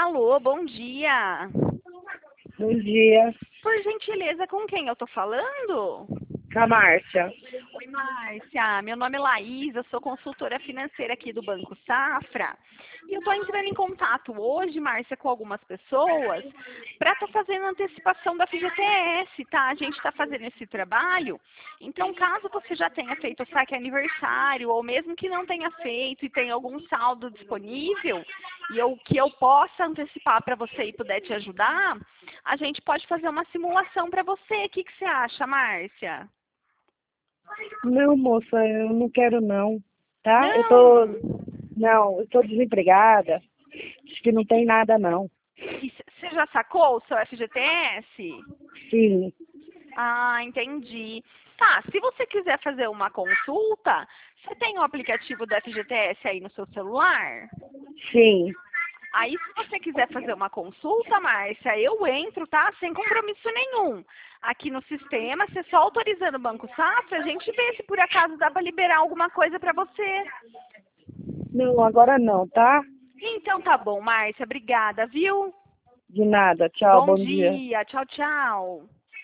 Alô, bom dia. Bom dia, Por gentileza, com quem eu tô falando? com a Márcia. Oi, Márcia. Meu nome é Laís, eu sou consultora financeira aqui do Banco Safra. E eu tô entrando em contato hoje, Márcia, com algumas pessoas para estar fazendo antecipação da FGTS, tá? A gente está fazendo esse trabalho. Então, caso você já tenha feito o saque aniversário, ou mesmo que não tenha feito e tenha algum saldo disponível, que eu possa antecipar para você e puder te ajudar, a gente pode fazer uma simulação para você. O que você acha, Márcia? Não, moça, eu não quero não, tá? Não. Eu tô desempregada. Acho que não tem nada não. E você já sacou o seu FGTS? Sim, Ah, entendi. Tá, se você quiser fazer uma consulta, você tem o aplicativo do FGTS aí no seu celular? sim. Aí, se você quiser fazer uma consulta, Márcia, eu entro, tá? Sem compromisso nenhum. Aqui no sistema, você só autorizando o Banco Safra, a gente vê se por acaso dá para liberar alguma coisa para você. Não, agora não, tá? Então tá bom, Márcia, obrigada, viu? De nada. Tchau, Bom bom dia. dia, tchau, tchau.